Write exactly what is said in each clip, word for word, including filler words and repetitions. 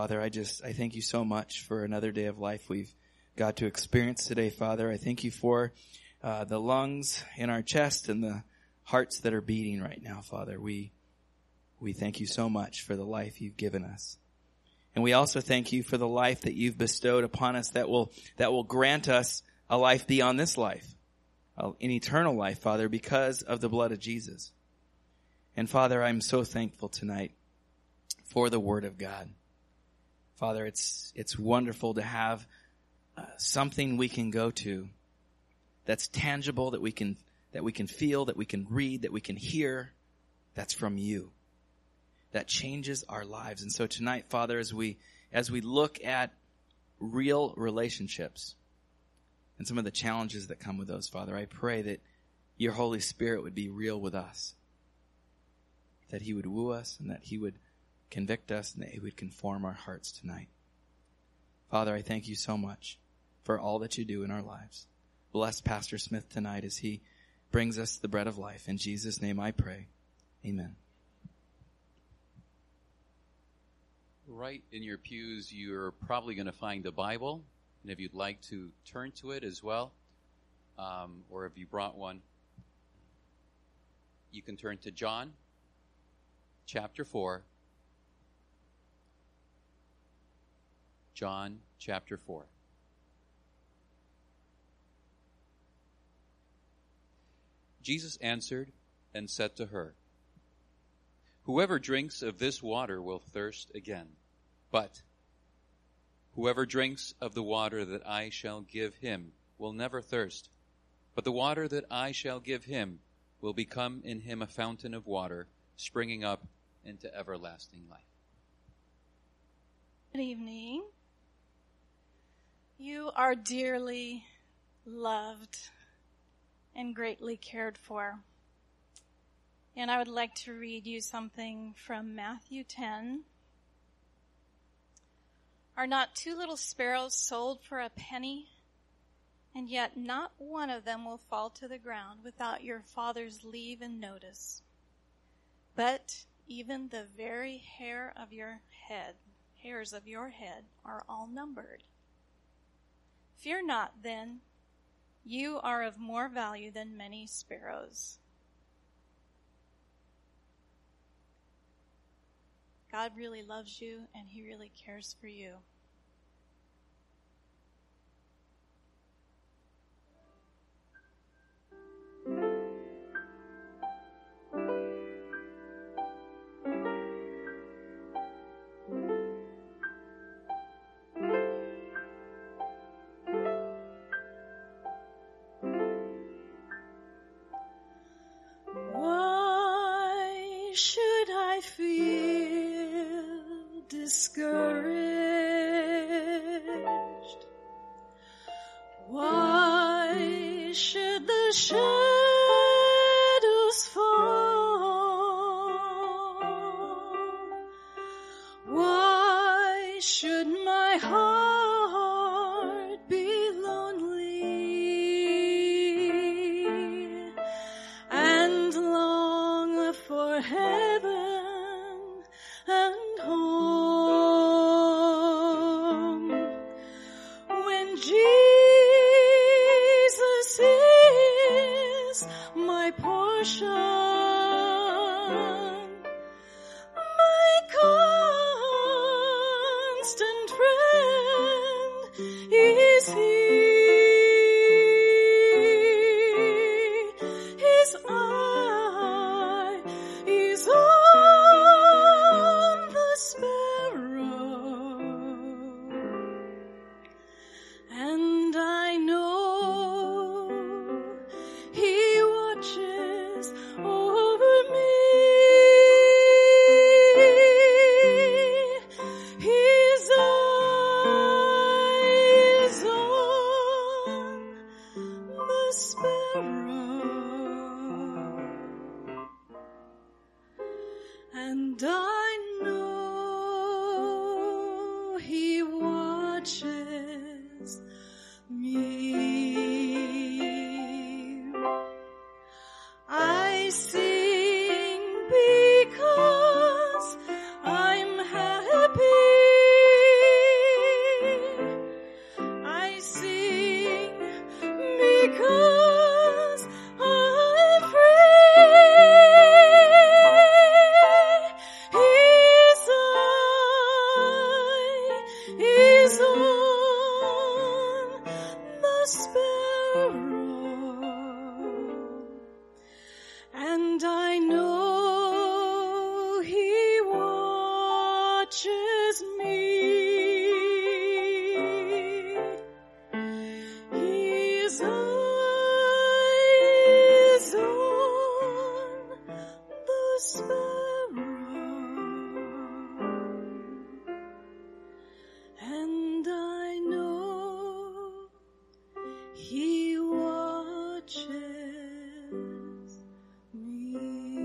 Father, I just, I thank you so much for another day of life we've got to experience today, Father. I thank you for uh, the lungs in our chest and the hearts that are beating right now, Father. We, we thank you so much for the life you've given us. And we also thank you for the life that you've bestowed upon us that will, that will grant us a life beyond this life, an eternal life, Father, because of the blood of Jesus. And Father, I'm so thankful tonight for the Word of God. Father, it's, it's wonderful to have uh, something we can go to that's tangible, that we can, that we can feel, that we can read, that we can hear, that's from you, that changes our lives. And so tonight, Father, as we, as we look at real relationships and some of the challenges that come with those, Father, I pray that your Holy Spirit would be real with us, that he would woo us and that he would convict us and that he would conform our hearts tonight. Father, I thank you so much for all that you do in our lives. Bless Pastor Smith tonight as he brings us the bread of life. In Jesus' name I pray. Amen. Right in your pews, you're probably going to find a Bible. And if you'd like to turn to it as well, um, or if you brought one, you can turn to John chapter four. John chapter four. Jesus answered and said to her, "Whoever drinks of this water will thirst again, but whoever drinks of the water that I shall give him will never thirst. But the water that I shall give him will become in him a fountain of water, springing up into everlasting life." Good evening. You are dearly loved and greatly cared for. And I would like to read you something from Matthew ten. "Are not two little sparrows sold for a penny? And yet not one of them will fall to the ground without your Father's leave and notice. But even the very hair of your head, hairs of your head, are all numbered. Fear not, then, you are of more value than many sparrows." God really loves you, and he really cares for you. Why should I feel discouraged? Why should the shadows fall? Why should my heart be lonely and long for heaven and home when Jesus is my portion, my constant friend is he. His eye is on the sparrow, and I know he watches over me. His eye is on on the sparrow, and I know he watches me. His eye is on the sparrow, and I know he watches me.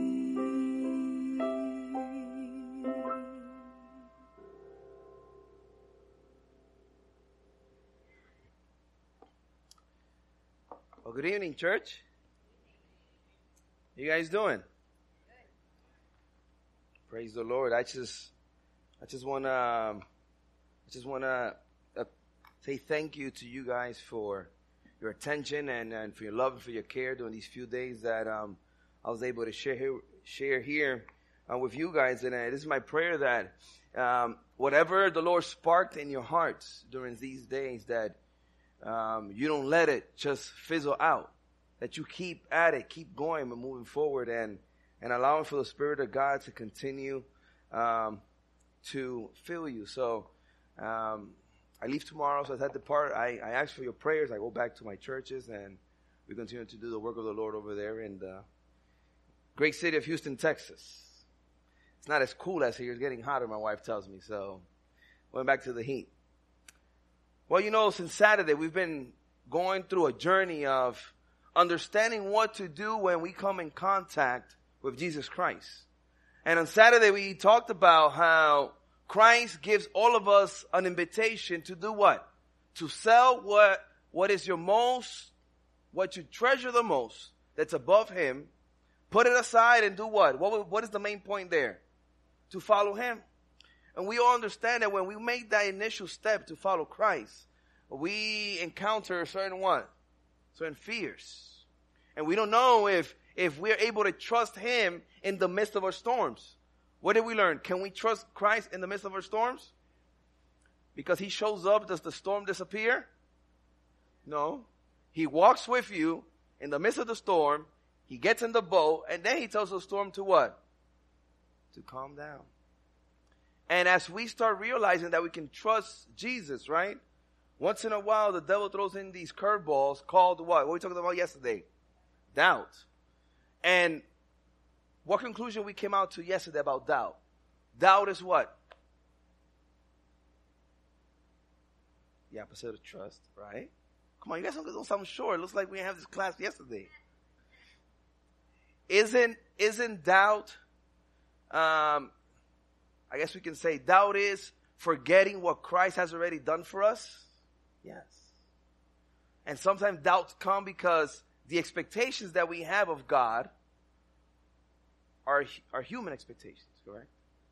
Well, good evening, church. How you guys doing? Praise the Lord. I just, I just want to, um, I just want to uh, say thank you to you guys for your attention and, and for your love and for your care during these few days that um, I was able to share here, share here uh, with you guys. And uh, this is my prayer that um, whatever the Lord sparked in your hearts during these days, that um, you don't let it just fizzle out, that you keep at it, keep going and moving forward, and and allowing for the Spirit of God to continue um, to fill you. So um, I leave tomorrow, so as I depart, I, I ask for your prayers. I go back to my churches, and we continue to do the work of the Lord over there in the great city of Houston, Texas. It's not as cool as here. It's getting hotter, my wife tells me, so going back to the heat. Well, you know, since Saturday, we've been going through a journey of understanding what to do when we come in contact with Jesus Christ. And on Saturday, we talked about how Christ gives all of us an invitation to do what? To sell what, what is your most, what you treasure the most, that's above Him, put it aside and do what? What, what is the main point there? To follow Him. And we all understand that when we make that initial step to follow Christ, we encounter certain what? Certain fears. And we don't know if, if we're able to trust Him in the midst of our storms. What did we learn? Can we trust Christ in the midst of our storms? Because He shows up, does the storm disappear? No. He walks with you in the midst of the storm. He gets in the boat, and then He tells the storm to what? To calm down. And as we start realizing that we can trust Jesus, right? Once in a while, the devil throws in these curveballs called what? What were we talking about yesterday? Doubt. And what conclusion we came out to yesterday about doubt? Doubt is what? The opposite of trust, right? Come on, you guys don't sound sure. It looks like we didn't have this class yesterday. Isn't, isn't doubt, um, I guess we can say doubt is forgetting what Christ has already done for us? Yes. And sometimes doubts come because the expectations that we have of God are, are human expectations, correct?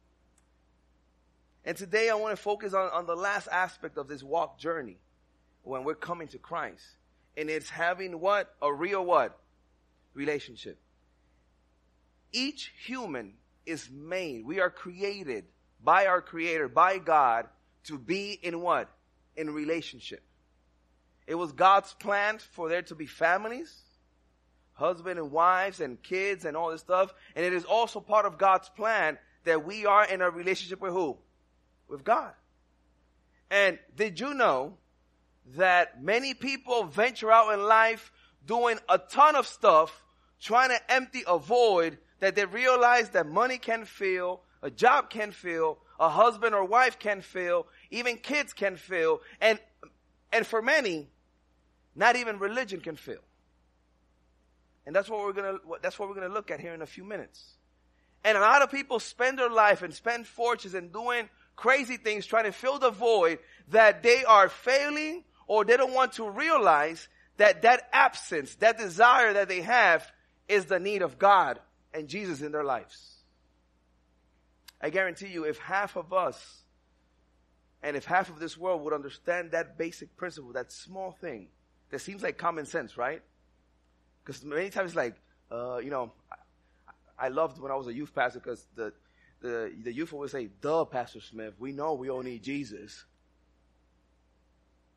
And today I want to focus on, on the last aspect of this walk journey when we're coming to Christ. And it's having what? A real what? Relationship. Each human is made. We are created by our Creator, by God, to be in what? In relationship. It was God's plan for there to be families, husband and wives and kids and all this stuff. And it is also part of God's plan that we are in a relationship with who? With God. And did you know that many people venture out in life doing a ton of stuff, trying to empty a void that they realize that money can fill, a job can fill, a husband or wife can fill, even kids can fill, and and for many, not even religion can fill. And that's what we're gonna that's what we're gonna look at here in a few minutes. And a lot of people spend their life and spend fortunes and doing crazy things trying to fill the void that they are failing, or they don't want to realize that that absence, that desire that they have is the need of God and Jesus in their lives. I guarantee you, if half of us and if half of this world would understand that basic principle, that small thing, that seems like common sense, right? Because many times it's like, uh, you know, I, I loved when I was a youth pastor because the, the, the youth always say, duh, Pastor Smith, we know we all need Jesus.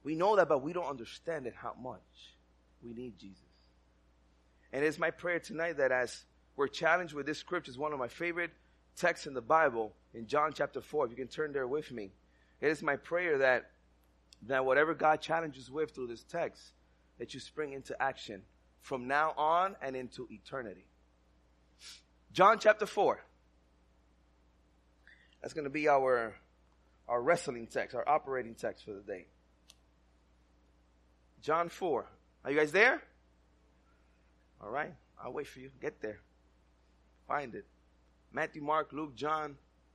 We know that, but we don't understand it how much we need Jesus. And it's my prayer tonight that as we're challenged with this scripture, is one of my favorite texts in the Bible, in John chapter four. If you can turn there with me. It is my prayer that, that whatever God challenges with through this text, that you spring into action from now on and into eternity. John chapter four. That's going to be our, our wrestling text, our operating text for the day. John four. Are you guys there? All right. I'll wait for you. Get there. Find it. Matthew, Mark, Luke, John.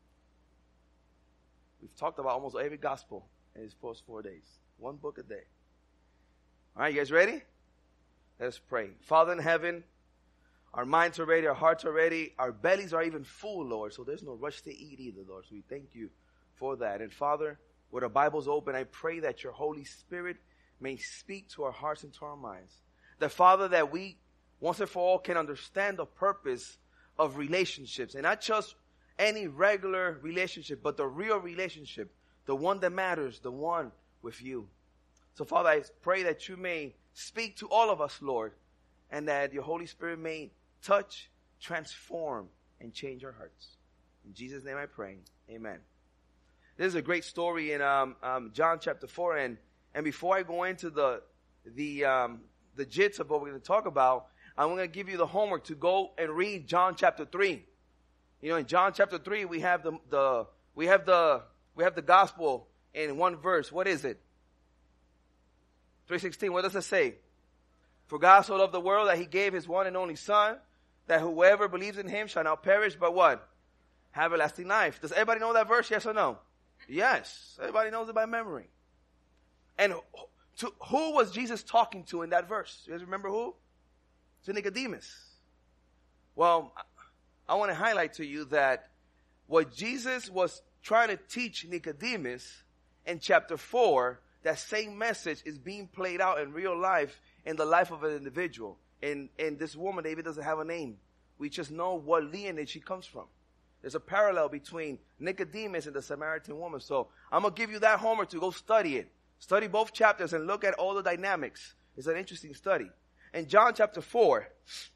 We've talked about almost every gospel in these first four days. One book a day. All right, you guys ready? Let us pray. Father in heaven, our minds are ready, our hearts are ready, our bellies are even full, Lord, so there's no rush to eat either, Lord. So we thank you for that. And Father, with our Bibles open, I pray that your Holy Spirit may speak to our hearts and to our minds. That, Father, that we once and for all can understand the purpose of relationships. And not just any regular relationship, but the real relationship. The one that matters, the one with you. So, Father, I pray that you may speak to all of us, Lord. And that your Holy Spirit may touch, transform, and change our hearts. In Jesus' name I pray. Amen. This is a great story in um, um, John chapter four. And, and before I go into the, the, um, the gist of what we're going to talk about, I'm going to give you the homework to go and read John chapter three. You know, in John chapter three, we have the, the, we have the, we have the gospel in one verse. What is it? three sixteen. What does it say? For God so loved the world that he gave his one and only son, that whoever believes in him shall not perish, but what? Have everlasting life. Does everybody know that verse? Yes or no? Yes. Everybody knows it by memory. And to, who was Jesus talking to in that verse? You guys remember who? To Nicodemus. Well, I want to highlight to you that what Jesus was trying to teach Nicodemus in chapter four, that same message is being played out in real life in the life of an individual. And, and this woman, David, doesn't have a name. We just know what lineage she comes from. There's a parallel between Nicodemus and the Samaritan woman. So I'm going to give you that homework to go study it. Study both chapters and look at all the dynamics. It's an interesting study. In John chapter four,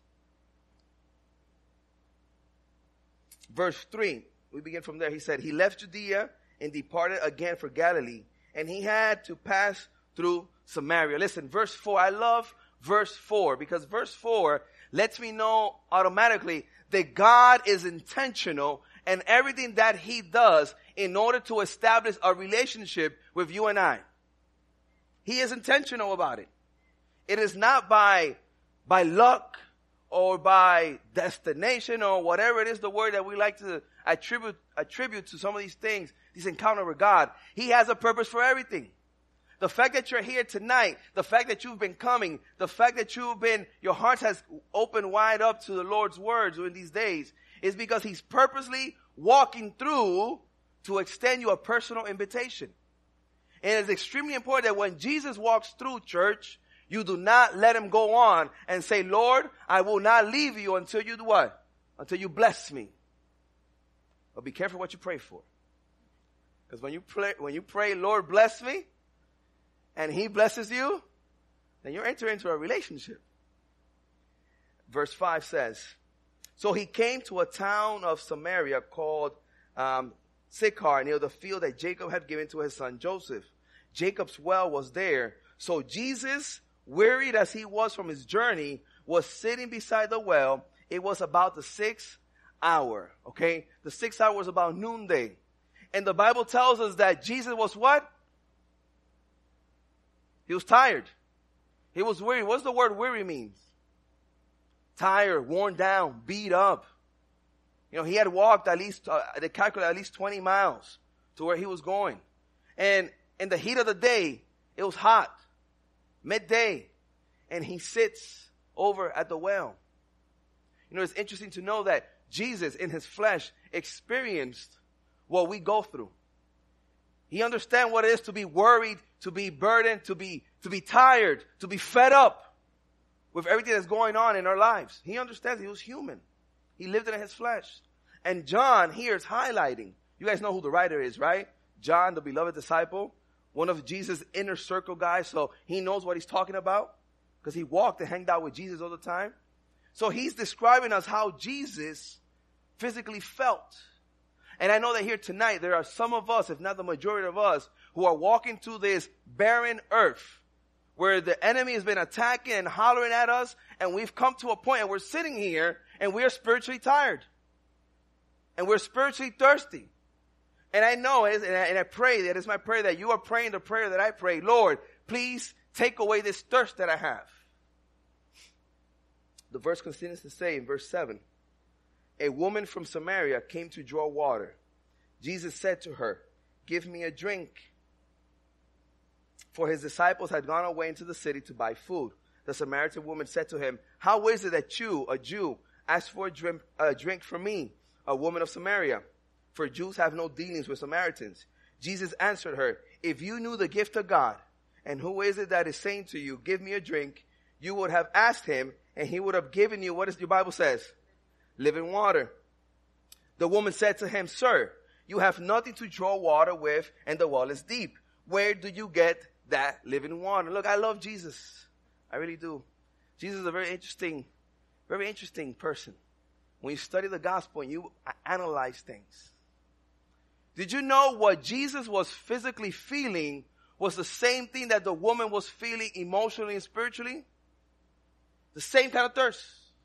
verse three, we begin from there. He said, he left Judea and departed again for Galilee. And he had to pass through Samaria. Listen, verse four. I love verse four because verse four lets me know automatically that God is intentional in everything that he does in order to establish a relationship with you and I. He is intentional about it. It is not by, by luck or by destination or whatever it is, the word that we like to attribute, attribute to some of these things, these encounters with God. He has a purpose for everything. The fact that you're here tonight, the fact that you've been coming, the fact that you've been, your heart has opened wide up to the Lord's words during these days is because he's purposely walking through to extend you a personal invitation. And it's extremely important that when Jesus walks through, church, you do not let him go on and say, Lord, I will not leave you until you do what? Until you bless me. But be careful what you pray for. Because when you pray, when you pray, Lord, bless me, and he blesses you, then you're entering into a relationship. Verse five says, so he came to a town of Samaria called um, Sychar, near the field that Jacob had given to his son Joseph. Jacob's well was there. So Jesus, wearied as he was from his journey, was sitting beside the well. It was about the sixth hour. Okay? The sixth hour was about noonday. And the Bible tells us that Jesus was what? He was tired. He was weary. What's the word weary means? Tired, worn down, beat up. You know, he had walked at least, uh, they calculated at least twenty miles to where he was going. And in the heat of the day, it was hot. Midday. And he sits over at the well. You know, it's interesting to know that Jesus in his flesh experienced what we go through. He understands what it is to be worried, to be burdened, to be, to be tired, to be fed up with everything that's going on in our lives. He understands he was human. He lived in his flesh. And John here is highlighting. You guys know who the writer is, right? John, the beloved disciple. one of Jesus' inner circle guys, so he knows what he's talking about because he walked and hanged out with Jesus all the time. So he's describing us how Jesus physically felt. And I know that here tonight there are some of us, if not the majority of us, who are walking through this barren earth where the enemy has been attacking and hollering at us, and we've come to a point and we're sitting here and we're spiritually tired. And we're spiritually thirsty. And I know, and I, and I pray, that it's my prayer that you are praying the prayer that I pray. Lord, please take away this thirst that I have. The verse continues to say in verse seven, a woman from Samaria came to draw water. Jesus said to her, give me a drink. For his disciples had gone away into the city to buy food. The Samaritan woman said to him, how is it that you, a Jew, ask for a drink, a drink from me, a woman of Samaria? For Jews have no dealings with Samaritans. Jesus answered her, if you knew the gift of God, and who is it that is saying to you, give me a drink, you would have asked him, and he would have given you, what does your Bible says? Living water. The woman said to him, sir, you have nothing to draw water with, and the well is deep. Where do you get that living water? Look, I love Jesus. I really do. Jesus is a very interesting, very interesting person. When you study the gospel and you analyze things. Did you know what Jesus was physically feeling was the same thing that the woman was feeling emotionally and spiritually? The same kind of thirst.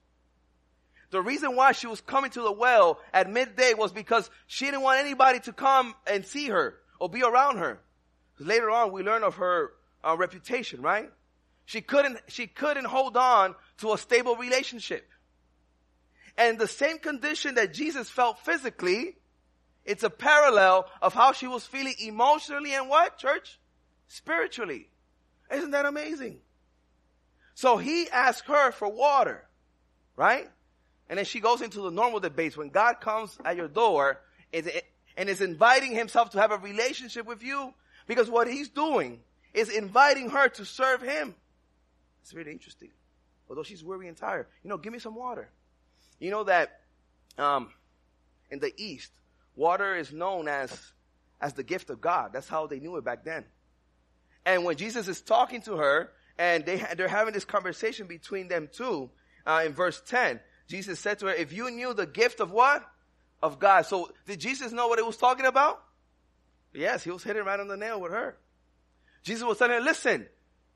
The reason why she was coming to the well at midday was because she didn't want anybody to come and see her or be around her. Because later on we learn of her uh, reputation, right? She couldn't, she couldn't hold on to a stable relationship. And the same condition that Jesus felt physically, it's a parallel of how she was feeling emotionally and what, church? Spiritually. Isn't that amazing? So he asked her for water, right? And then she goes into the normal debates. When God comes at your door and is inviting himself to have a relationship with you, because what he's doing is inviting her to serve him. It's really interesting. Although she's weary and tired. You know, give me some water. You know that um, in the East, water is known as, as the gift of God. That's how they knew it back then. And when Jesus is talking to her, and they, they're having this conversation between them two, uh, in verse ten, Jesus said to her, if you knew the gift of what? Of God. So did Jesus know what he was talking about? Yes, he was hitting right on the nail with her. Jesus was telling her, listen,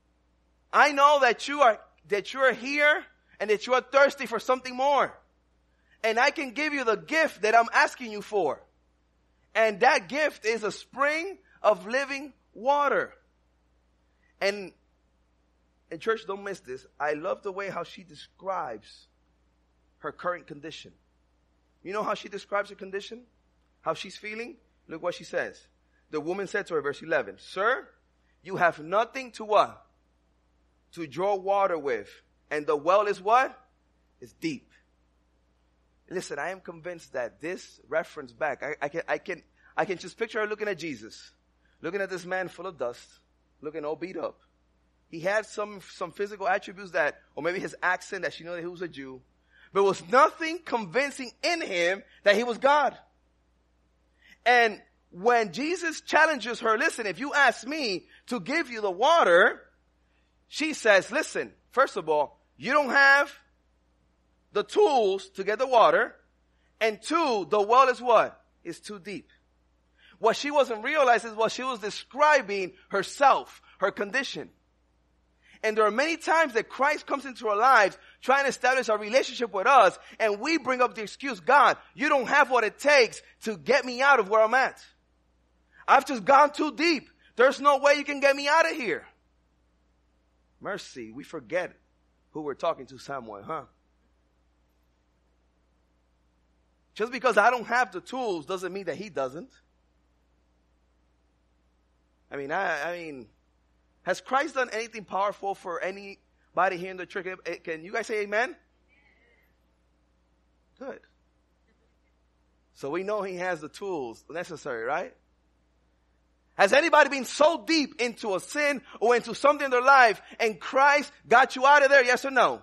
I know that you are, that you are here and that you are thirsty for something more. And I can give you the gift that I'm asking you for. And that gift is a spring of living water. And, and church, don't miss this. I love the way how she describes her current condition. You know how she describes her condition? How she's feeling? Look what she says. The woman said to her, verse eleven, sir, you have nothing to what? To draw water with. And the well is what? It's deep. Listen, I am convinced that this reference back, I, I can, I can, I can just picture her looking at Jesus, looking at this man full of dust, looking all beat up. He had some, some physical attributes that, or maybe his accent that she knew that he was a Jew, but was nothing convincing in him that he was God. And when Jesus challenges her, listen, if you ask me to give you the water, she says, listen, first of all, you don't have the tools to get the water. And two, the well is what? It's too deep. What she wasn't realizing was she was describing herself, her condition. And there are many times that Christ comes into our lives trying to establish a relationship with us, and we bring up the excuse, God, you don't have what it takes to get me out of where I'm at. I've just gone too deep. There's no way you can get me out of here. Mercy, we forget who we're talking to somewhere, huh? Just because I don't have the tools doesn't mean that he doesn't. I mean, I, I mean, has Christ done anything powerful for anybody here in the church? Can you guys say amen? Good. So we know he has the tools necessary, right? Has anybody been so deep into a sin or into something in their life and Christ got you out of there? Yes or no?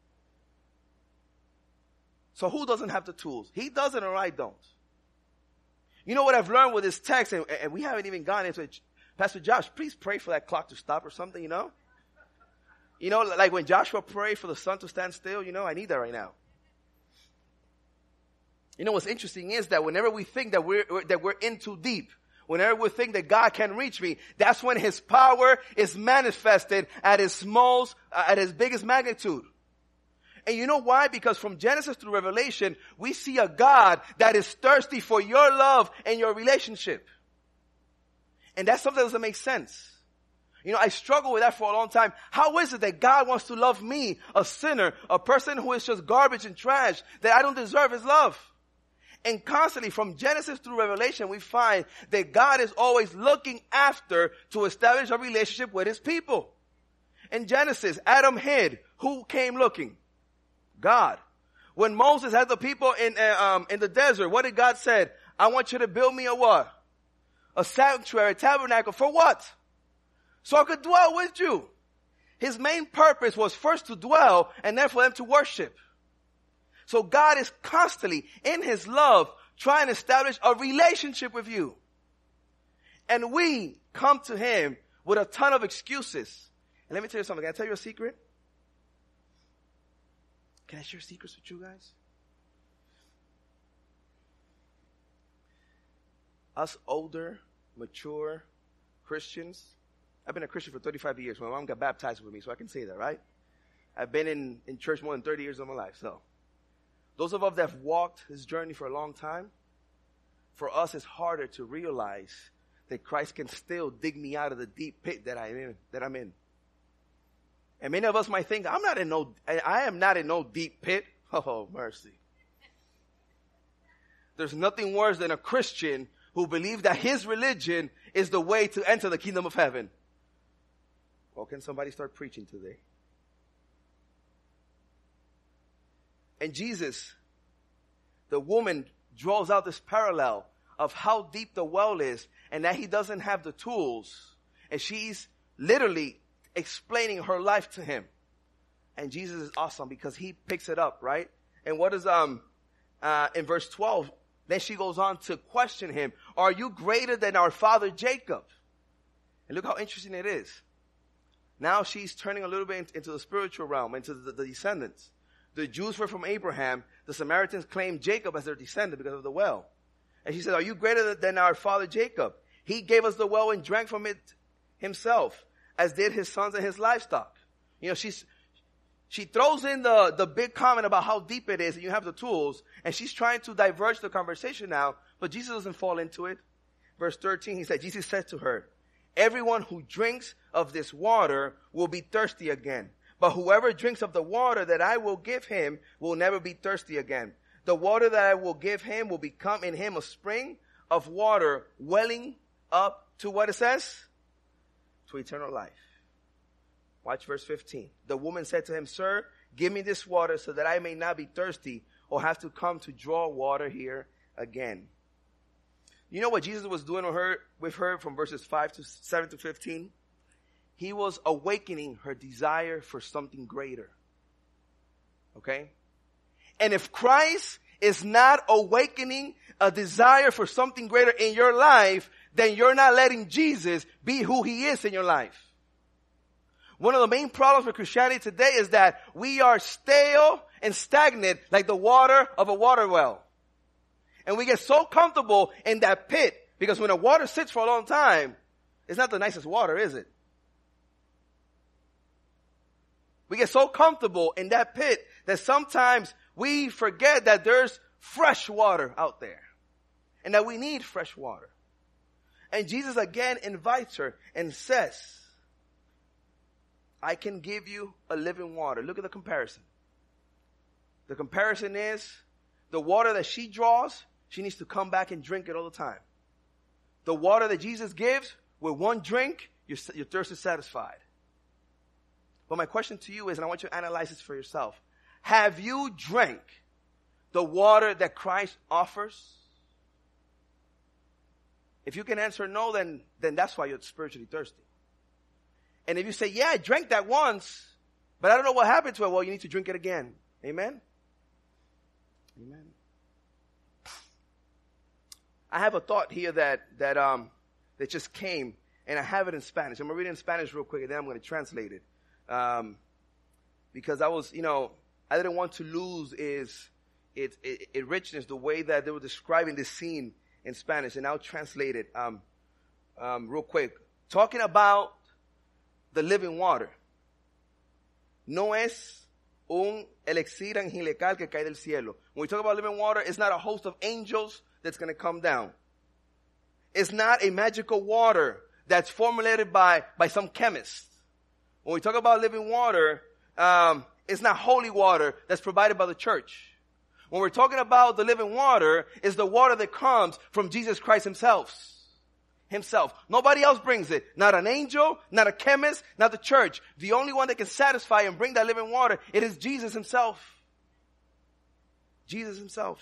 So who doesn't have the tools? He doesn't or I don't. You know what I've learned with this text, and, and we haven't even gone into it Pastor Josh, please pray for that clock to stop or something, you know? You know, like when Joshua prayed for the sun to stand still, you know, I need that right now. You know, what's interesting is that whenever we think that we're, that we're in too deep, whenever we think that God can reach me, that's when his power is manifested at its most, uh, at its biggest magnitude. And you know why? Because from Genesis through Revelation, we see a God that is thirsty for your love and your relationship. And that's something that doesn't make sense. You know, I struggle with that for a long time. How is it that God wants to love me, a sinner, a person who is just garbage and trash, that I don't deserve his love? And constantly, from Genesis through Revelation, we find that God is always looking after to establish a relationship with his people. In Genesis, Adam hid. Who came looking? God. When Moses had the people in uh, um, in the desert, what did God say? I want you to build me a what? A sanctuary, a tabernacle. For what? So I could dwell with you. His main purpose was first to dwell and then for them to worship. So God is constantly, in his love, trying to establish a relationship with you. And we come to him with a ton of excuses. And let me tell you something. Can I tell you a secret? Can I share secrets with you guys? Us older, mature Christians. I've been a Christian for thirty-five years. My mom got baptized with me, so I can say that, right? I've been in, in church more than thirty years of my life, so. Those of us that have walked this journey for a long time, for us it's harder to realize that Christ can still dig me out of the deep pit that I'm in, that I'm in. And many of us might think, I'm not in no, I am not in no deep pit. Oh, mercy. There's nothing worse than a Christian who believes that his religion is the way to enter the kingdom of heaven. Well, can somebody start preaching today? And Jesus, the woman, draws out this parallel of how deep the well is and that he doesn't have the tools. And she's literally explaining her life to him. And Jesus is awesome because he picks it up, right? And what is, um, uh, in verse twelve, then she goes on to question him. Are you greater than our father Jacob? And look how interesting it is. Now she's turning a little bit into the spiritual realm, into the, the descendants. The Jews were from Abraham. The Samaritans claimed Jacob as their descendant because of the well. And she said, are you greater than our father Jacob? He gave us the well and drank from it himself, as did his sons and his livestock. You know, she's, she throws in the, the big comment about how deep it is and you have the tools. And she's trying to diverge the conversation now, but Jesus doesn't fall into it. Verse thirteen, he said, Jesus said to her, everyone who drinks of this water will be thirsty again. But whoever drinks of the water that I will give him will never be thirsty again. The water that I will give him will become in him a spring of water welling up to what it says? To eternal life. Watch verse fifteen. The woman said to him, sir, give me this water so that I may not be thirsty or have to come to draw water here again. You know what Jesus was doing with her, with her from verses five to seven to fifteen? He was awakening her desire for something greater. Okay? And if Christ is not awakening a desire for something greater in your life, then you're not letting Jesus be who he is in your life. One of the main problems with Christianity today is that we are stale and stagnant like the water of a water well. And we get so comfortable in that pit because when the water sits for a long time, it's not the nicest water, is it? We get so comfortable in that pit that sometimes we forget that there's fresh water out there and that we need fresh water. And Jesus again invites her and says, I can give you a living water. Look at the comparison. The comparison is the water that she draws, she needs to come back and drink it all the time. The water that Jesus gives, with one drink, your, your thirst is satisfied. But my question to you is, and I want you to analyze this for yourself. Have you drank the water that Christ offers? If you can answer no, then, then that's why you're spiritually thirsty. And if you say, yeah, I drank that once, but I don't know what happened to it, well, you need to drink it again. Amen? Amen. I have a thought here that, that, um, that just came And I have it in Spanish. I'm going to read it in Spanish real quick, and then I'm going to translate it. Um, because I was, you know, I didn't want to lose its, its, its, its richness, the way that they were describing this scene in Spanish. And I'll translate it um, um, real quick. Talking about the living water. No es un elixir angelical que cae del cielo. When we talk about living water, it's not a host of angels that's going to come down. It's not a magical water that's formulated by, by some chemist. When we talk about living water, um, it's not holy water that's provided by the church. When we're talking about the living water, it's the water that comes from Jesus Christ himself. Himself. Nobody else brings it. Not an angel, not a chemist, not the church. The only one that can satisfy and bring that living water, it is Jesus himself. Jesus himself.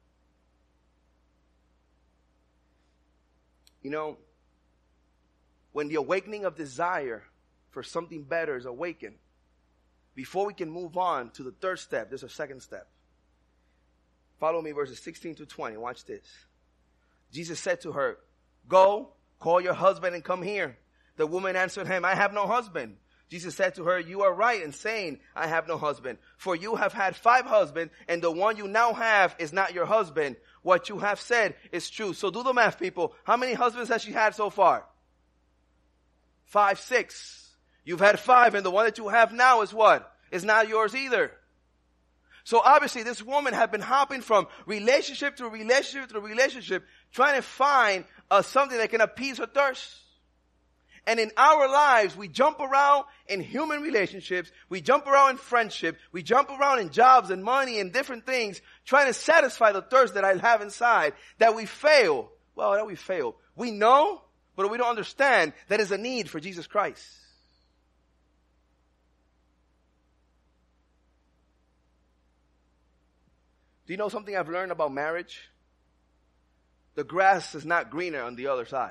You know, when the awakening of desire for something better is awakened, before we can move on to the third step, there's a second step. Follow me, verses sixteen to twenty. Watch this. Jesus said to her, "Go, call your husband and come here." The woman answered him, "I have no husband." Jesus said to her, "You are right in saying, I have no husband. For you have had five husbands, and the one you now have is not your husband. What you have said is true." So do the math, people. How many husbands has she had so far? Five, six. You've had five, and the one that you have now is what? Is not yours either. So obviously this woman had been hopping from relationship to relationship to relationship, trying to find uh, something that can appease her thirst. And in our lives, we jump around in human relationships, we jump around in friendship, we jump around in jobs and money and different things, trying to satisfy the thirst that I have inside, that we fail. Well, that we fail. We know, but we don't understand that is a need for Jesus Christ. Do you know something I've learned about marriage? The grass is not greener on the other side.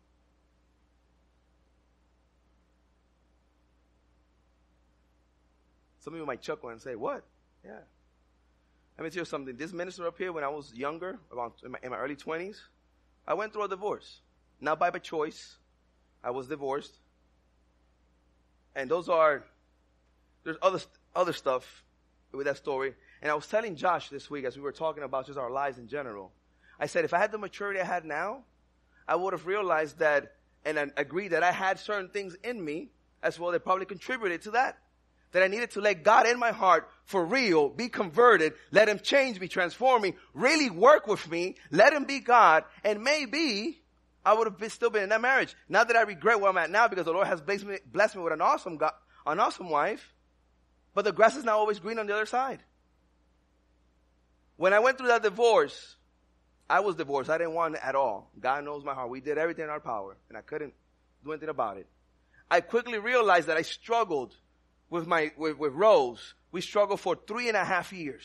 Some of you might chuckle and say, "What?" Yeah. Let me tell you something. This minister up here, when I was younger, around in my, in my early twenties, I went through a divorce. Not by my choice. I was divorced. And those are, there's other other stuff with that story. And I was telling Josh this week as we were talking about just our lives in general. I said, if I had the maturity I had now, I would have realized that and I agreed that I had certain things in me as well that probably contributed to that. That I needed to let God in my heart for real, be converted, let him change me, transform me, really work with me, let him be God, and maybe I would have been, still been in that marriage. Not that I regret where I'm at now because the Lord has blessed me, blessed me with an awesome God, an awesome wife, but the grass is not always green on the other side. When I went through that divorce, I was divorced. I didn't want it at all. God knows my heart. We did everything in our power, and I couldn't do anything about it. I quickly realized that I struggled with my with, with Rose. We struggled for three and a half years.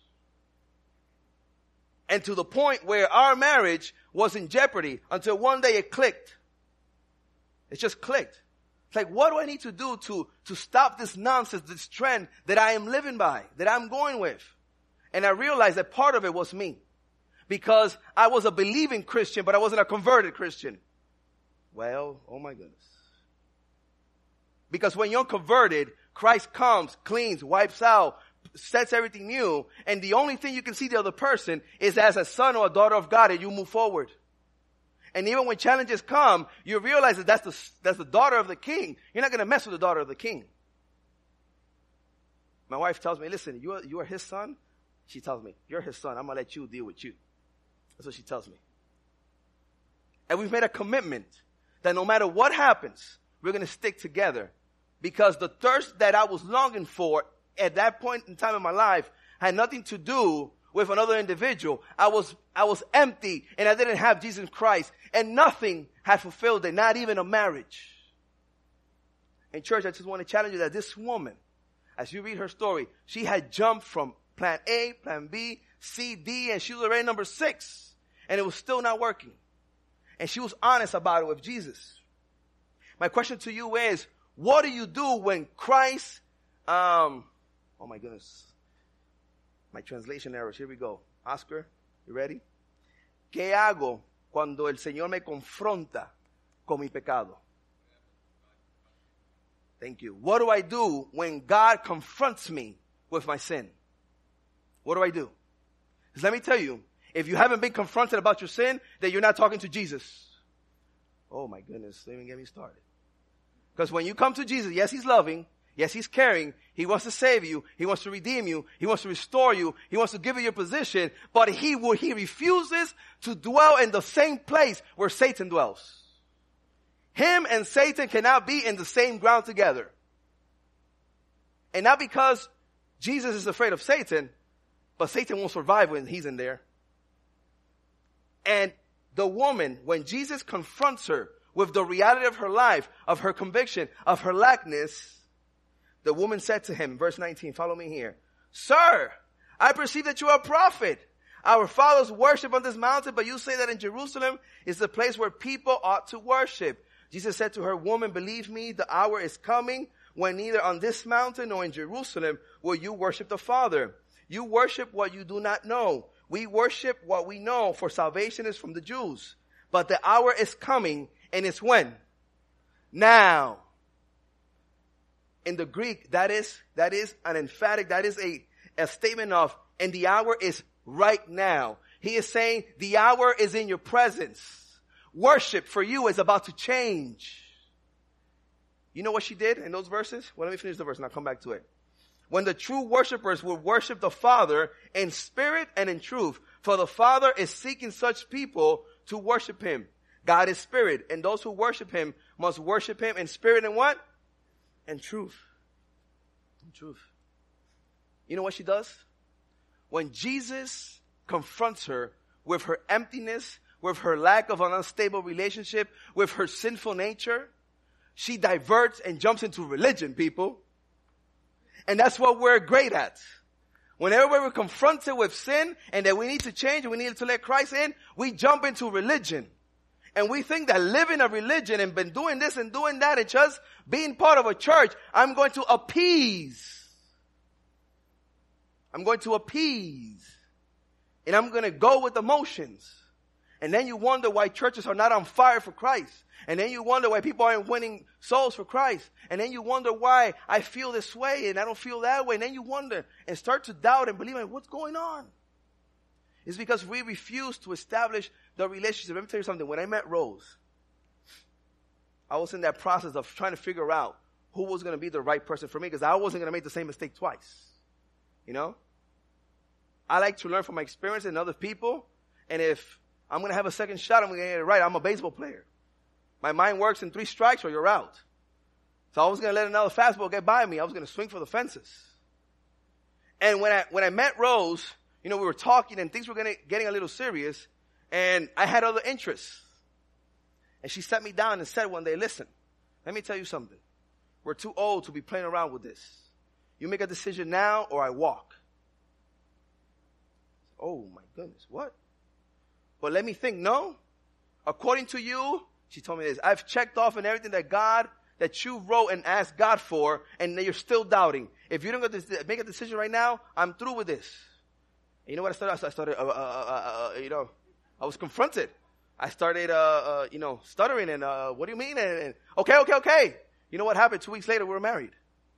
And to the point where our marriage was in jeopardy until one day it clicked. It just clicked. It's like, what do I need to do to, to stop this nonsense, this trend that I am living by, that I'm going with? And I realized that part of it was me. Because I was a believing Christian, but I wasn't a converted Christian. Well, oh my goodness. Because when you're converted, Christ comes, cleans, wipes out, sets everything new, and the only thing you can see the other person is as a son or a daughter of God, and you move forward. And even when challenges come, you realize that that's the, that's the daughter of the king. You're not going to mess with the daughter of the king. My wife tells me, listen, you are, you are his son. She tells me, you're his son. I'm going to let you deal with you. That's what she tells me. And we've made a commitment that no matter what happens, we're going to stick together. Because the thirst that I was longing for at that point in time in my life had nothing to do with another individual. I was, I was empty and I didn't have Jesus Christ. And nothing had fulfilled it, not even a marriage. In church, I just want to challenge you that this woman, as you read her story, she had jumped from plan A, plan B, C, D, and she was already number six. And it was still not working. And she was honest about it with Jesus. My question to you is, what do you do when Christ, um, oh my goodness, my translation errors, here we go. Oscar, you ready? ¿Qué hago cuando el Señor me confronta con mi pecado? Thank you. What do I do when God confronts me with my sin? What do I do? Because let me tell you, if you haven't been confronted about your sin, then you're not talking to Jesus. Oh my goodness, don't even get me started. Because when you come to Jesus, yes, He's loving. Yes, He's caring. He wants to save you. He wants to redeem you. He wants to restore you. He wants to give you your position. But He will, He refuses to dwell in the same place where Satan dwells. Him and Satan cannot be in the same ground together. And not because Jesus is afraid of Satan, but Satan won't survive when he's in there. And the woman, when Jesus confronts her with the reality of her life, of her conviction, of her lackness, the woman said to him, verse nineteen, follow me here. Sir, I perceive that you are a prophet. Our fathers worship on this mountain, but you say that in Jerusalem is the place where people ought to worship. Jesus said to her, woman, believe me, the hour is coming when neither on this mountain nor in Jerusalem will you worship the Father. You worship what you do not know. We worship what we know, for salvation is from the Jews. But the hour is coming, and it's when? Now. In the Greek, that is, that is an emphatic, that is a, a statement of, and the hour is right now. He is saying, the hour is in your presence. Worship for you is about to change. You know what she did in those verses? Well, let me finish the verse and I'll come back to it. When the true worshipers will worship the Father in spirit and in truth, for the Father is seeking such people to worship Him. God is spirit, and those who worship Him must worship Him in spirit and what? And truth. In truth. You know what she does? When Jesus confronts her with her emptiness, with her lack of an unstable relationship, with her sinful nature, she diverts and jumps into religion, people. And that's what we're great at. Whenever we're confronted with sin and that we need to change and we need to let Christ in, we jump into religion. And we think that living a religion and been doing this and doing that and just being part of a church, I'm going to appease. I'm going to appease. And I'm going to go with emotions. And then you wonder why churches are not on fire for Christ. And then you wonder why people aren't winning souls for Christ. And then you wonder why I feel this way and I don't feel that way. And then you wonder and start to doubt and believe, like, what's going on? It's because we refuse to establish the relationship. Let me tell you something. When I met Rose, I was in that process of trying to figure out who was going to be the right person for me, because I wasn't going to make the same mistake twice. You know? I like to learn from my experience and other people. And if I'm going to have a second shot, I'm going to get it right. I'm a baseball player. My mind works in three strikes or you're out. So I was going to let another fastball get by me. I was going to swing for the fences. And when I, when I met Rose, you know, we were talking and things were getting, getting a little serious, and I had other interests. And she sat me down and said one day, listen, let me tell you something. We're too old to be playing around with this. You make a decision now or I walk. Oh my goodness, what? But let me think, no. According to you, she told me this, I've checked off in everything that God, that you wrote and asked God for, and you're still doubting. If you don't get this, make a decision right now, I'm through with this. And you know what I started? I started, uh, uh, uh, uh, you know, I was confronted. I started, uh, uh, you know, stuttering and, uh, what do you mean? And, and, okay, okay, okay. You know what happened? Two weeks later, we were married.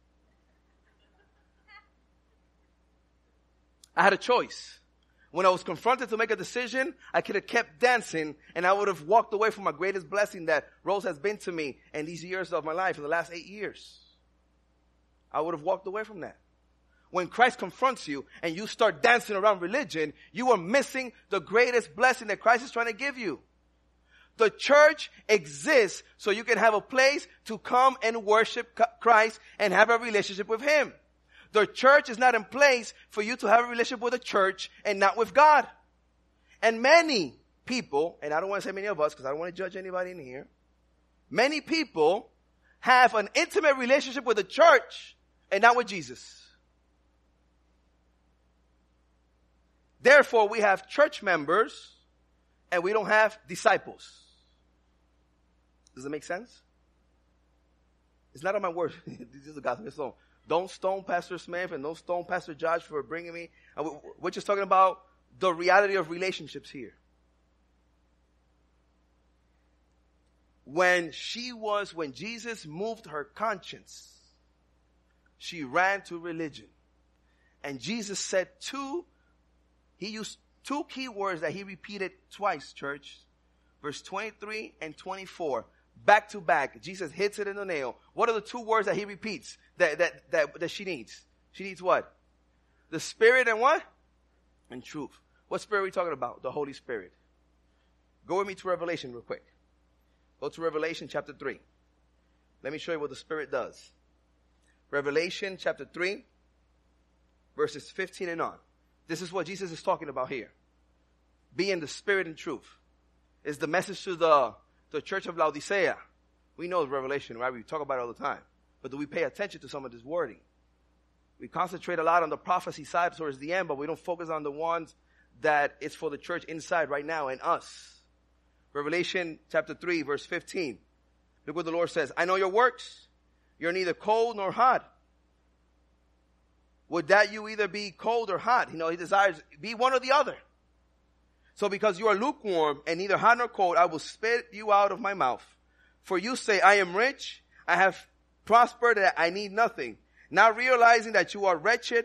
I had a choice. When I was confronted to make a decision, I could have kept dancing and I would have walked away from my greatest blessing that Rose has been to me in these years of my life, in the last eight years. I would have walked away from that. When Christ confronts you and you start dancing around religion, you are missing the greatest blessing that Christ is trying to give you. The church exists so you can have a place to come and worship Christ and have a relationship with Him. The church is not in place for you to have a relationship with the church and not with God. And many people, and I don't want to say many of us because I don't want to judge anybody in here. Many people have an intimate relationship with the church and not with Jesus. Therefore, we have church members and we don't have disciples. Does it make sense? It's not on my word. This is the gospel. So don't stone Pastor Smith and don't stone Pastor Josh for bringing me. We're just talking about the reality of relationships here. when she was, when Jesus moved her conscience, she ran to religion. And Jesus said two, he used two key words that he repeated twice, church. Verse twenty-three and twenty-four. Back to back. Jesus hits it in the nail. What are the two words that he repeats that, that, that, that she needs? She needs what? The Spirit and what? And truth. What Spirit are we talking about? The Holy Spirit. Go with me to Revelation real quick. Go to Revelation chapter three. Let me show you what the Spirit does. Revelation chapter three, verses fifteen and on. This is what Jesus is talking about here. Be in the Spirit and truth. It's the message to the, the church of Laodicea. We know it's Revelation, right? We talk about it all the time. But do we pay attention to some of this wording? We concentrate a lot on the prophecy side towards the end, but we don't focus on the ones that it's for the church inside right now and us. Revelation chapter three, verse fifteen. Look what the Lord says. I know your works. You're neither cold nor hot. Would that you either be cold or hot? You know, he desires, be one or the other. So because you are lukewarm and neither hot nor cold, I will spit you out of my mouth. For you say, I am rich, I have prospered, and I need nothing. Now realizing that you are wretched,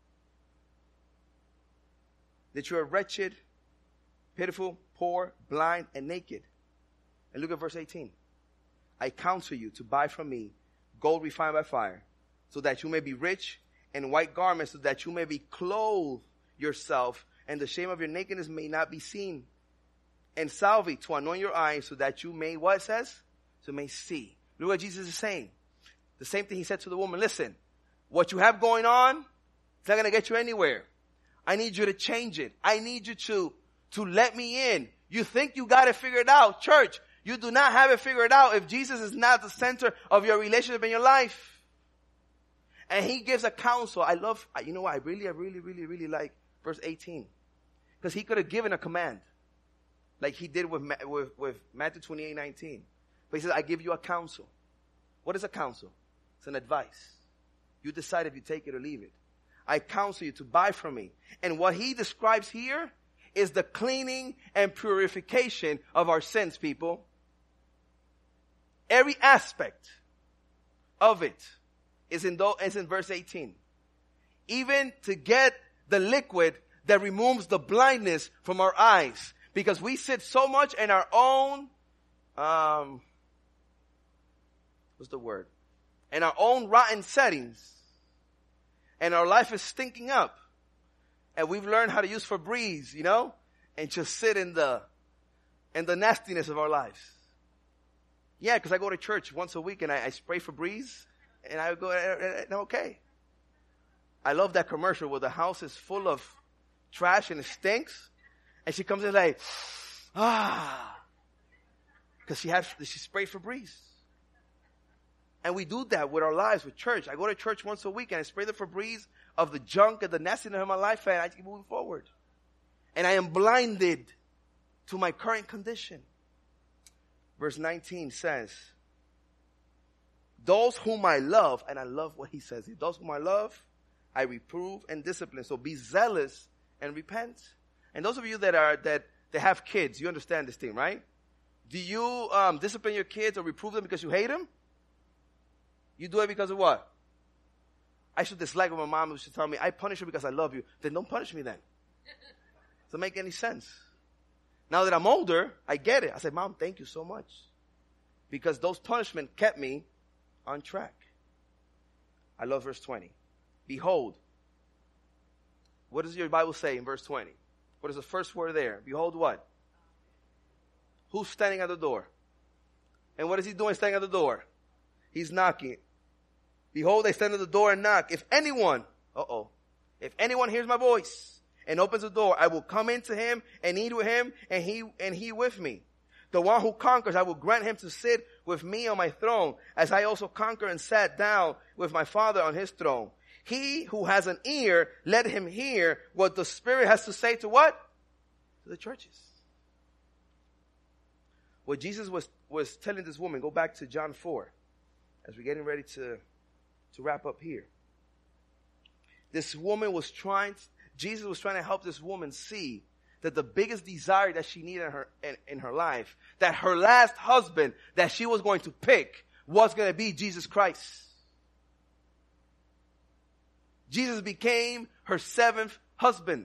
that you are wretched, pitiful, poor, blind, and naked. And look at verse eighteen. I counsel you to buy from me gold refined by fire, so that you may be rich, and white garments, so that you may be clothed yourself, and the shame of your nakedness may not be seen. And salve to anoint your eyes, so that you may, what it says? So you may see. Look what Jesus is saying. The same thing he said to the woman. Listen, what you have going on, it's not going to get you anywhere. I need you to change it. I need you to, to let me in. You think you got it figured out. Church, you do not have it figured out if Jesus is not the center of your relationship in your life. And he gives a counsel. I love, you know what, I really, I really, really, really like verse eighteen. Because he could have given a command. Like he did with, with, with Matthew twenty-eight nineteen. But he says, I give you a counsel. What is a counsel? It's an advice. You decide if you take it or leave it. I counsel you to buy from me. And what he describes here is the cleaning and purification of our sins, people. Every aspect of it is in, th- is in verse eighteen. Even to get the liquid that removes the blindness from our eyes. Because we sit so much in our own, um, what's the word? In our own rotten settings. And our life is stinking up. And we've learned how to use Febreze, you know? And just sit in the, in the nastiness of our lives. Yeah, because I go to church once a week and I, I spray Febreze. And I go, and okay. I love that commercial where the house is full of trash and it stinks. And she comes in like, ah. Because she has, she sprayed Febreze. And we do that with our lives, with church. I go to church once a week and I spray the Febreze of the junk and the nastiness of my life and I keep moving forward. And I am blinded to my current condition. Verse nineteen says, those whom I love, and I love what he says here, those whom I love, I reprove and discipline. So be zealous and repent. And those of you that are, that, that have kids, you understand this thing, right? Do you um, discipline your kids or reprove them because you hate them? You do it because of what? I should dislike when my mom used to tell me, I punish you because I love you. Then don't punish me then. Doesn't make any sense. Now that I'm older, I get it. I said, Mom, thank you so much. Because those punishments kept me on track. I love verse twenty. Behold. What does your Bible say in verse twenty? What is the first word there? Behold what? Who's standing at the door? And what is he doing standing at the door? He's knocking. Behold, I stand at the door and knock. If anyone, uh-oh, if anyone hears my voice and opens the door, I will come into him and eat with him and he, and he with me. The one who conquers, I will grant him to sit with me on my throne, as I also conquered and sat down with my Father on his throne. He who has an ear, let him hear what the Spirit has to say to what? To the churches. What Jesus was, was telling this woman, go back to John four, as we're getting ready to, to wrap up here. This woman was trying, Jesus was trying to help this woman see that the biggest desire that she needed in her, in, in her life, that her last husband that she was going to pick was going to be Jesus Christ. Jesus became her seventh husband.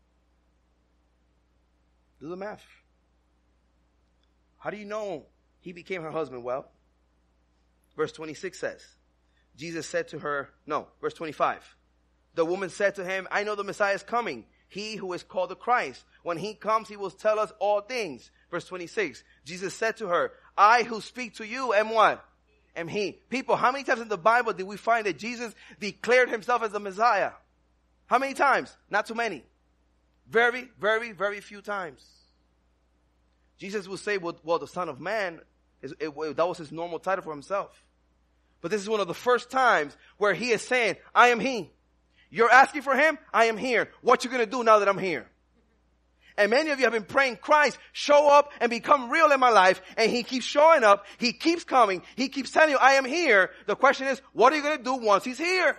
Do the math. How do you know he became her husband? Well, verse twenty-six says, Jesus said to her, no, verse twenty-five. The woman said to him, I know the Messiah is coming, he who is called the Christ. When he comes, he will tell us all things. Verse twenty-six. Jesus said to her, I who speak to you am what? Am he. People, how many times in the Bible did we find that Jesus declared himself as the Messiah? How many times? Not too many. Very, very, very few times. Jesus would say, well, well the Son of Man, is, it, that was his normal title for himself. But this is one of the first times where he is saying, I am he. You're asking for him? I am here. What you going to do now that I'm here? And many of you have been praying, Christ, show up and become real in my life. And he keeps showing up. He keeps coming. He keeps telling you, I am here. The question is, what are you going to do once he's here?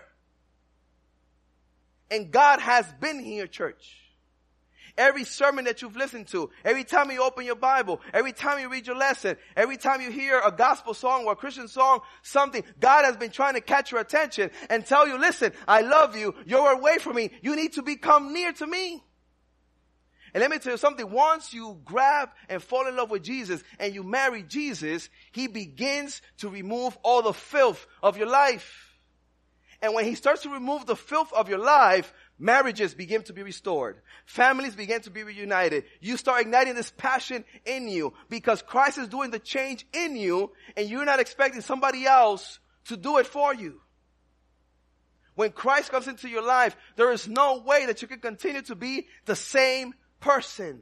And God has been here, church. Every sermon that you've listened to, every time you open your Bible, every time you read your lesson, every time you hear a gospel song or a Christian song, something, God has been trying to catch your attention and tell you, listen, I love you. You're away from me. You need to become near to me. And let me tell you something. Once you grab and fall in love with Jesus and you marry Jesus, he begins to remove all the filth of your life. And when he starts to remove the filth of your life, marriages begin to be restored. Families begin to be reunited. You start igniting this passion in you because Christ is doing the change in you and you're not expecting somebody else to do it for you. When Christ comes into your life, there is no way that you can continue to be the same person.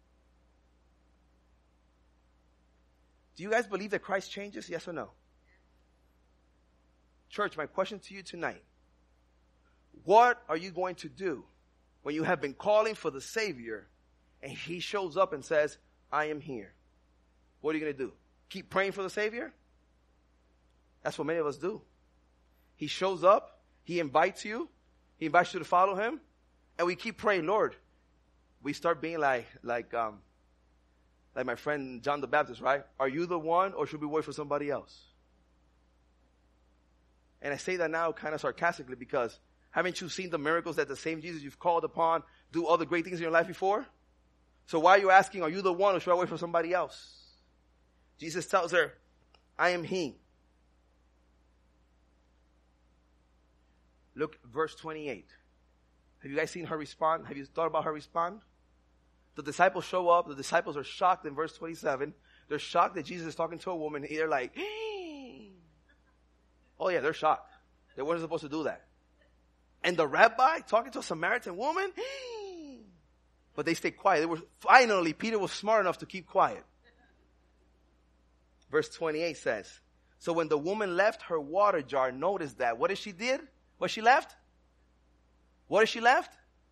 Do you guys believe that Christ changes? Yes or no? Church, my question to you tonight. What are you going to do when you have been calling for the Savior and he shows up and says, I am here? What are you going to do? Keep praying for the Savior? That's what many of us do. He shows up. He invites you. He invites you to follow him. And we keep praying, Lord. We start being like, like, um, like my friend John the Baptist, right? Are you the one or should we wait for somebody else? And I say that now kind of sarcastically because haven't you seen the miracles that the same Jesus you've called upon do all the great things in your life before? So why are you asking, are you the one or should I wait for somebody else? Jesus tells her, I am he. Look, verse twenty-eight. Have you guys seen her respond? Have you thought about her respond? The disciples show up. The disciples are shocked in verse twenty-seven. They're shocked that Jesus is talking to a woman. They're like, oh yeah, they're shocked. They weren't supposed to do that. And the rabbi talking to a Samaritan woman? But they stayed quiet. They were, finally, Peter was smart enough to keep quiet. Verse twenty-eight says, so when the woman left her water jar, notice that. What did she did? What she left? What did she left?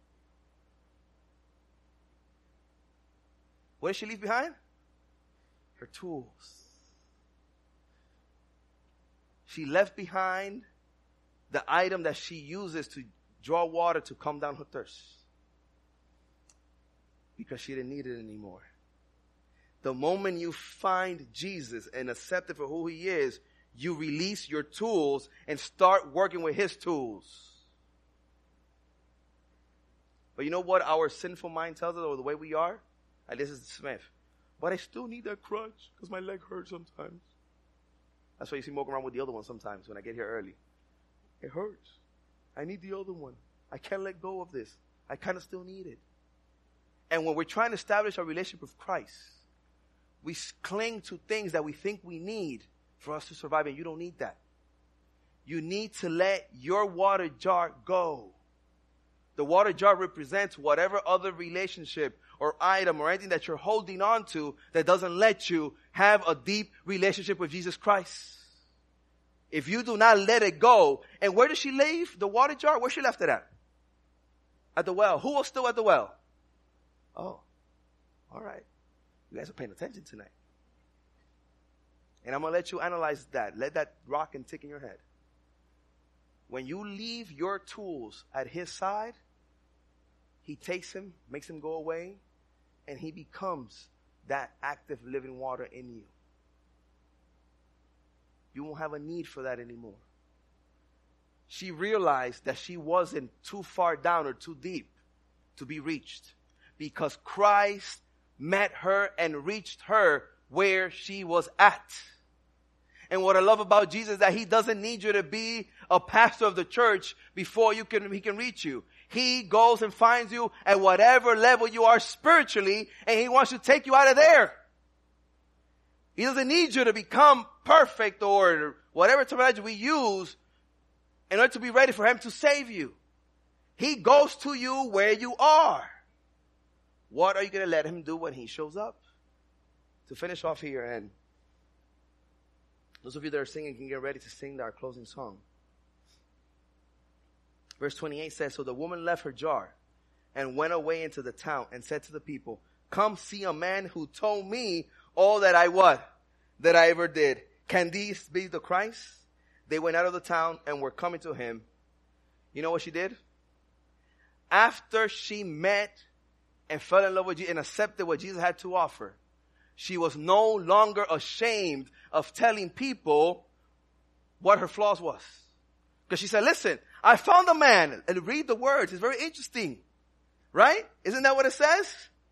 What did she leave behind? Her tools. She left behind the item that she uses to draw water to calm down her thirst. Because she didn't need it anymore. The moment you find Jesus and accept it for who he is, you release your tools and start working with his tools. But you know what our sinful mind tells us, or the way we are? Like, this is Smith. But I still need that crutch because my leg hurts sometimes. That's why you see me walking around with the other one sometimes when I get here early. It hurts. I need the other one. I can't let go of this. I kind of still need it. And when we're trying to establish our relationship with Christ, we cling to things that we think we need for us to survive, and you don't need that. You need to let your water jar go. The water jar represents whatever other relationship or item or anything that you're holding on to that doesn't let you have a deep relationship with Jesus Christ. If you do not let it go, and where did she leave the water jar? Where she left it at? At the well. Who was still at the well? Oh, all right. You guys are paying attention tonight. And I'm going to let you analyze that. Let that rock and tick in your head. When you leave your tools at his side, he takes him, makes him go away, and he becomes that active living water in you. You won't have a need for that anymore. She realized that she wasn't too far down or too deep to be reached, because Christ met her and reached her where she was at. And what I love about Jesus is that he doesn't need you to be a pastor of the church before you can, he can reach you. He goes and finds you at whatever level you are spiritually, and he wants to take you out of there. He doesn't need you to become perfect or whatever terminology we use in order to be ready for him to save you. He goes to you where you are. What are you going to let him do when he shows up? To finish off here, and those of you that are singing can get ready to sing our closing song. Verse twenty-eight says, so the woman left her jar and went away into the town and said to the people, come see a man who told me all that I what? That I ever did. Can this be the Christ? They went out of the town and were coming to him. You know what she did? After she met and fell in love with Jesus and accepted what Jesus had to offer, she was no longer ashamed of telling people what her flaws was. Because she said, listen, I found a man. And read the words. It's very interesting. Right? Isn't that what it says?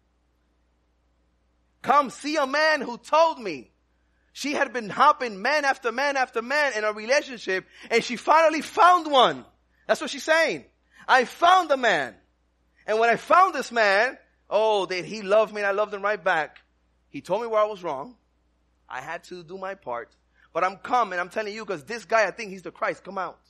Come see a man who told me. She had been hopping man after man after man in a relationship, and she finally found one. That's what she's saying. I found a man. And when I found this man, oh, that he loved me and I loved him right back. He told me where I was wrong. I had to do my part. But I'm coming, I'm telling you, because this guy, I think he's the Christ. Come out.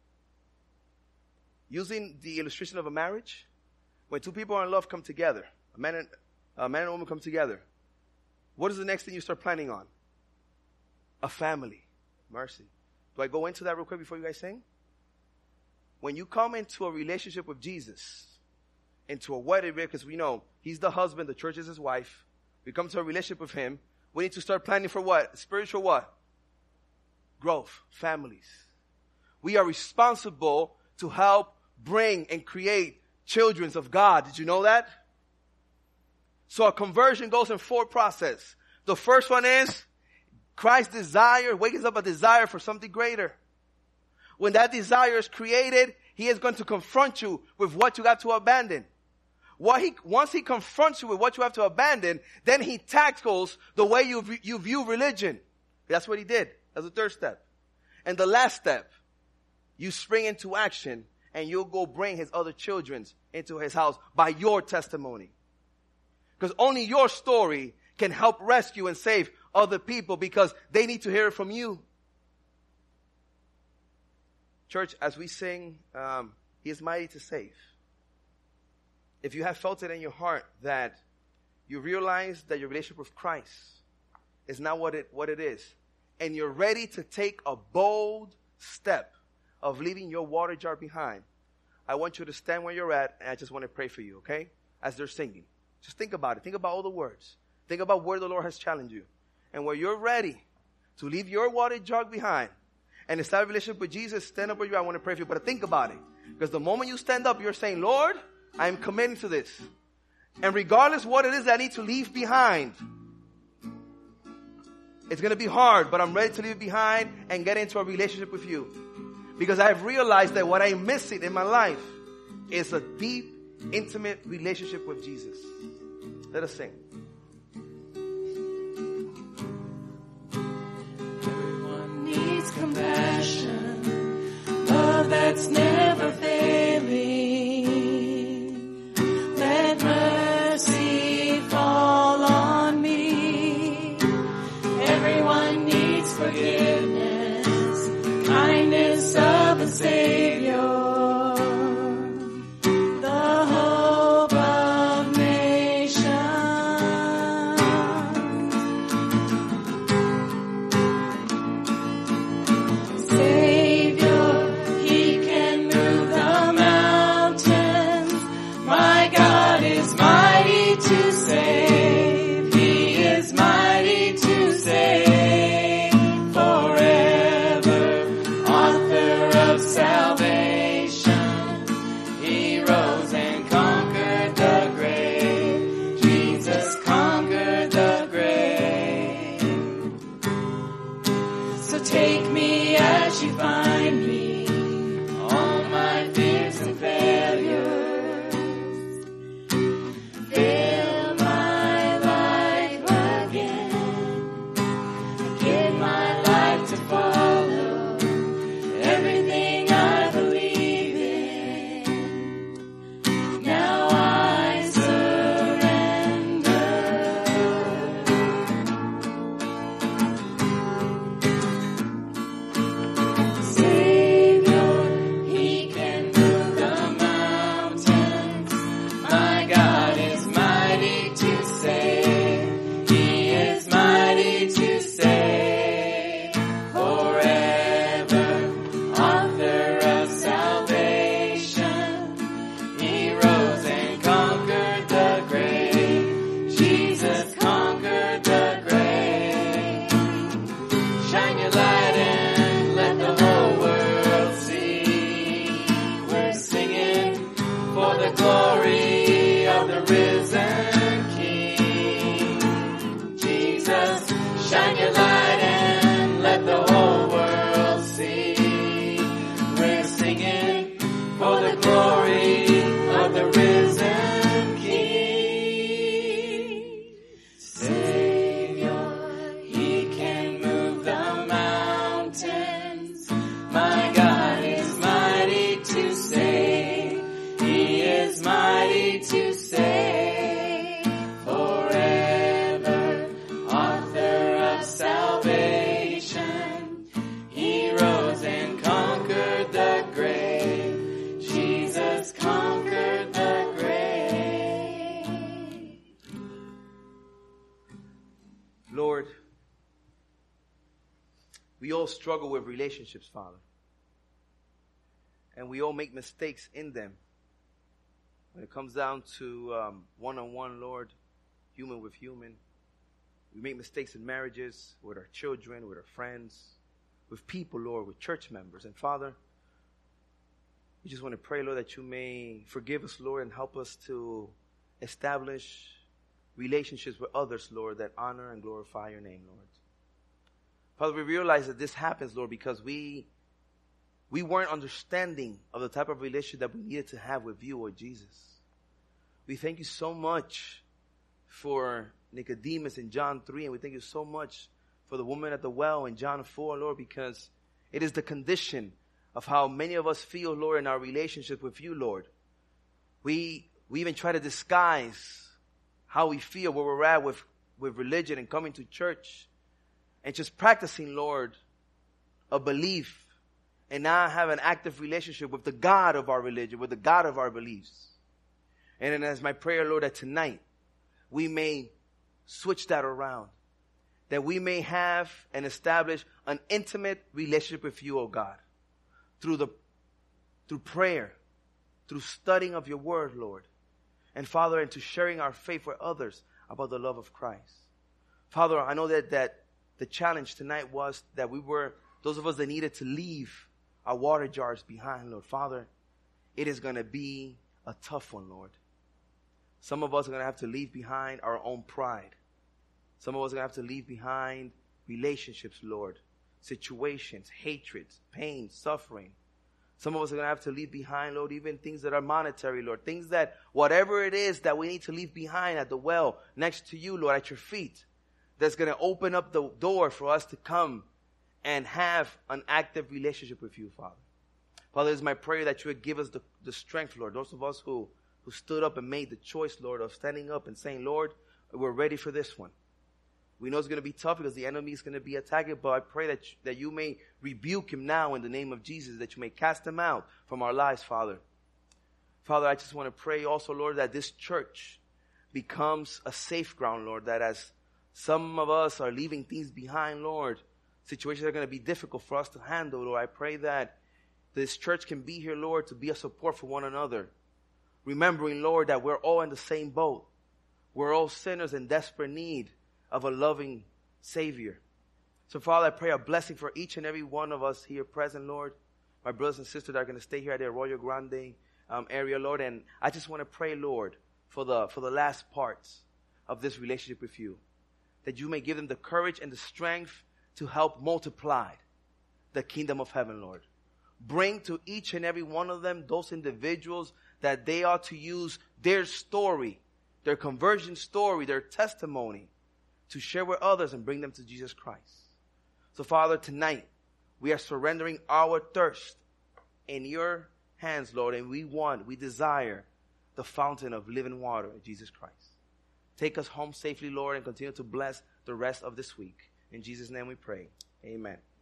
Using the illustration of a marriage, when two people are in love come together, a man and a man and a woman come together, what is the next thing you start planning on? A family. Mercy. Do I go into that real quick before you guys sing? When you come into a relationship with Jesus, into a wedding, because we know he's the husband, the church is his wife. We come to a relationship with him. We need to start planning for what? Spiritual what? Growth. Families. We are responsible to help bring and create children of God. Did you know that? So a conversion goes in four processes. The first one is Christ's desire, wakes up a desire for something greater. When that desire is created, he is going to confront you with what you got to abandon. What he, once he confronts you with what you have to abandon, then he tackles the way you, you view religion. That's what he did. That's the third step. And the last step, you spring into action and you'll go bring his other children into his house by your testimony. Because only your story can help rescue and save other people, because they need to hear it from you. Church, as we sing, um, he is mighty to save. If you have felt it in your heart that you realize that your relationship with Christ is not what it, what it is, and you're ready to take a bold step of leaving your water jar behind, I want you to stand where you're at, and I just want to pray for you, okay? As they're singing. Just think about it. Think about all the words. Think about where the Lord has challenged you. And where you're ready to leave your water jar behind and start a relationship with Jesus, stand up where you are. I want to pray for you. But think about it. Because the moment you stand up, you're saying, Lord, I am committing to this. And regardless what it is that I need to leave behind, it's going to be hard, but I'm ready to leave it behind and get into a relationship with you. Because I've realized that what I'm missing in my life is a deep, intimate relationship with Jesus. Let us sing. Everyone needs compassion, love that's never failing. Let mercy fall on me. Everyone needs forgiveness, kindness of a Savior. Salvation. she find me? All my fears and failures. Fill my life again. Give my life to follow everything I believe in. Now I surrender. Savior, He can move the mountains. My God is mighty to save. He is mighty to save. Forever, author of salvation. He rose and conquered the grave. Jesus conquered the grave. Shine your light and let the whole world see. We're singing for the glory of the risen King. Jesus, shine your light and let the whole world see. We're singing for the glory of the risen King. Savior, He can move the mountains. My God is mighty to save. He is mighty to save. Forever, author of salvation. He rose and conquered the grave. Jesus conquered the grave. Lord, we all struggle with relationships, Father. And we all make mistakes in them. When it comes down to um, one-on-one, Lord, human with human, we make mistakes in marriages, with our children, with our friends, with people, Lord, with church members. And Father, we just want to pray, Lord, that you may forgive us, Lord, and help us to establish relationships with others, Lord, that honor and glorify your name, Lord. Father, we realize that this happens, Lord, because we we weren't understanding of the type of relationship that we needed to have with you, Lord Jesus. We thank you so much for Nicodemus in John three, and we thank you so much for the woman at the well in John four, Lord, because it is the condition of how many of us feel, Lord, in our relationship with you, Lord. We we even try to disguise how we feel, where we're at with, with religion and coming to church and just practicing, Lord, a belief and not have an active relationship with the God of our religion, with the God of our beliefs. And then as my prayer, Lord, that tonight we may switch that around, that we may have and establish an intimate relationship with you, oh God, through the through prayer, through studying of your word, Lord, and Father, into sharing our faith with others about the love of Christ. Father, I know that that the challenge tonight was that we were those of us that needed to leave our water jars behind, Lord. Father, it is going to be a tough one, Lord. Some of us are going to have to leave behind our own pride. Some of us are going to have to leave behind relationships, Lord, situations, hatreds, pain, suffering. Some of us are going to have to leave behind, Lord, even things that are monetary, Lord. Things that, whatever it is that we need to leave behind at the well, next to you, Lord, at your feet, that's going to open up the door for us to come and have an active relationship with you, Father. Father, it's my prayer that you would give us the, the strength, Lord. Those of us who, who stood up and made the choice, Lord, of standing up and saying, Lord, we're ready for this one. We know it's going to be tough because the enemy is going to be attacking, but I pray that, that you may rebuke him now in the name of Jesus, that you may cast him out from our lives, Father. Father, I just want to pray also, Lord, that this church becomes a safe ground, Lord, that as some of us are leaving things behind, Lord, situations are going to be difficult for us to handle, Lord. I pray that this church can be here, Lord, to be a support for one another. Remembering, Lord, that we're all in the same boat. We're all sinners in desperate need of a loving Savior. So, Father, I pray a blessing for each and every one of us here present, Lord. My brothers and sisters that are going to stay here at the Arroyo Grande um, area, Lord. And I just want to pray, Lord, for the for the last parts of this relationship with you, that you may give them the courage and the strength to help multiply the kingdom of heaven, Lord. Bring to each and every one of them those individuals that they ought to use their story, their conversion story, their testimony to share with others and bring them to Jesus Christ. So, Father, tonight we are surrendering our thirst in your hands, Lord, and we want, we desire the fountain of living water, Jesus Christ. Take us home safely, Lord, and continue to bless the rest of this week. In Jesus' name we pray. Amen.